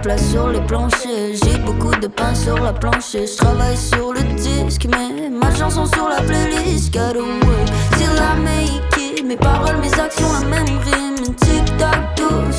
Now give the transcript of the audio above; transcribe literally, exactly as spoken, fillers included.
place sur les planchers. J'ai beaucoup de pain sur la planche. Je travaille sur le disque, mais ma chanson sur la playlist. Got away, till I make it. Mes paroles, mes actions, la même rime. Tic tac toe,